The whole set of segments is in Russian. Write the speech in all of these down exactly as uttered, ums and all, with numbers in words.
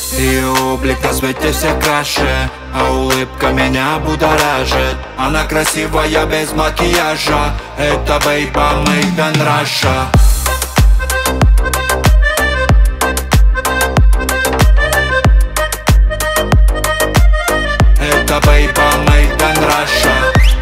Ее облик на свете всех краше, а улыбка меня будоражит. Она красивая без макияжа, это бейба made in Russia. Это бейба made in Russia.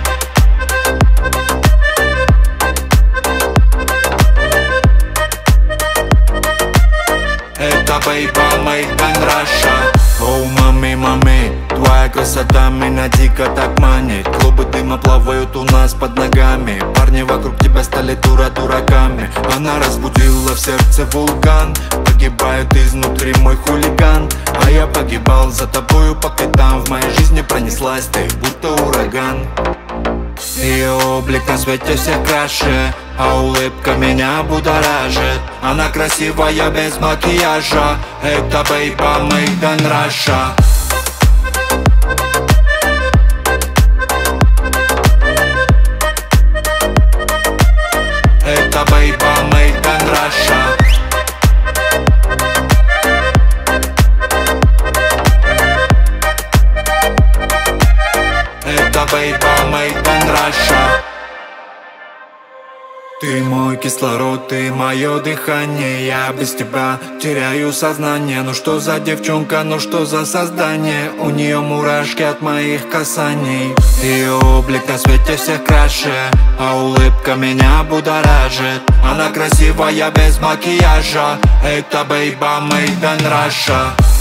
Это бейба made in Russia. Оу, мами, мами, твоя красота меня дико так манит. Клубы дыма плавают у нас под ногами. Парни вокруг тебя стали дура дураками. Она разбудила в сердце вулкан. Погибает изнутри мой хулиган. А я погибал за тобою по пятам. В моей жизни пронеслась ты, будто ураган. Ее облик на свете всех краше, а улыбка меня будоражит. Она красивая без макияжа, это бейба made in Russia. Это бейба made in Russia. Это бейба made in Russia. Ты мой кислород, ты мое дыхание. Я без тебя теряю сознание. Ну что за девчонка, ну что за создание? У нее мурашки от моих касаний. Ее облик на свете всех краше, а улыбка меня будоражит. Она красивая без макияжа, это бейба made in Russia.